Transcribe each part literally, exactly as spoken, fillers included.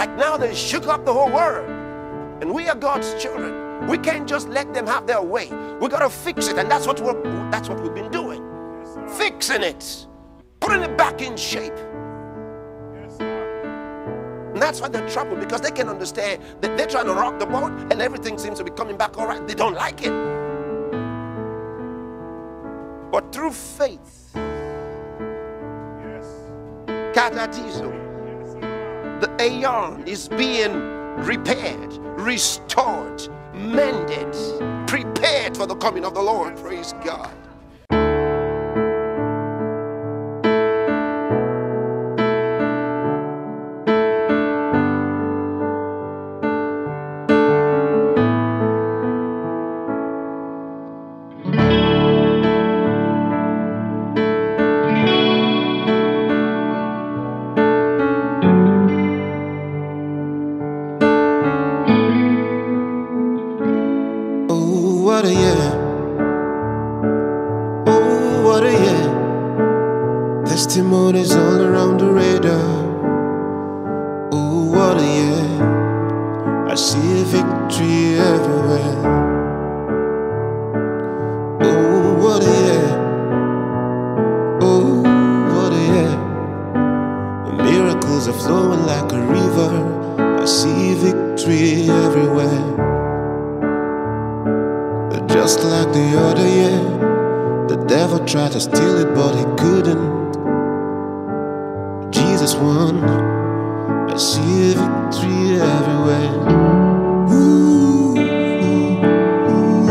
like now they shook up the whole world. And we are God's children. We can't just let them have their way. We got to fix it, and that's what we're, that's what we've been doing. Yes, fixing it, putting it back in shape. Yes, and that's why they're troubled, because they can understand that they're trying to rock the boat and everything seems to be coming back all right. They don't like it. But through faith, yes, katatizo, the aeon is being repaired, restored, mended, prepared for the coming of the Lord. Praise God. Testimonies all around the radar. Oh, what a year. I see victory everywhere. Oh, what a year. Oh, what a year. The miracles are flowing like a river. I see victory everywhere. But just like the other year, the devil tried to steal it, but he couldn't. Jesus won. I see victory everywhere. Ooh, ooh,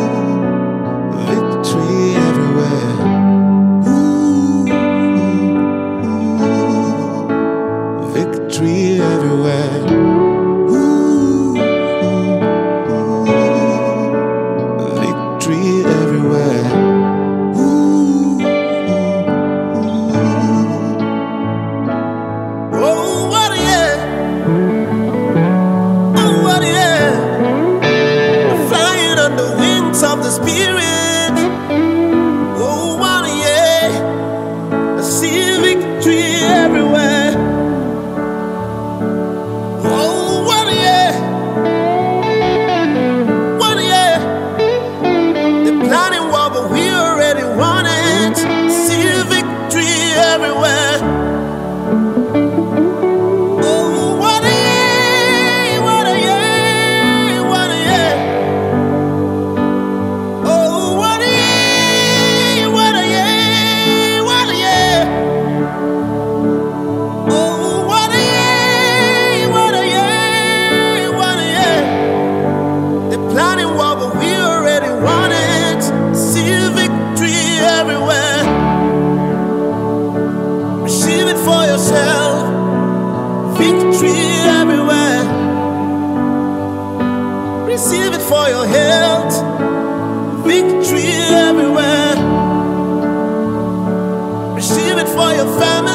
victory everywhere. Ooh, ooh, victory everywhere. Ooh, ooh, victory everywhere. Of the Spirit, oh, what a year. I see victory everywhere. Oh, what a year. What a year. They're planning war, but we already won it. See victory everywhere. Oh, what a year. What a year. What a year. Victory everywhere. Receive it for your health. Victory everywhere. Receive it for your family.